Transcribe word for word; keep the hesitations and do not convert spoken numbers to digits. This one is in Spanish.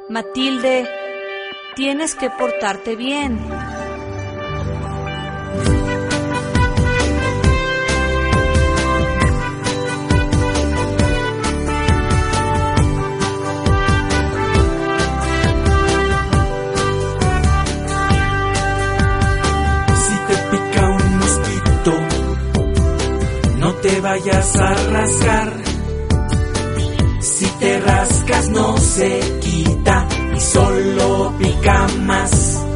Matilde, tienes que portarte bien. Si te pica un mosquito, no te vayas a rascar. Si te rascas no se quita y solo pica más.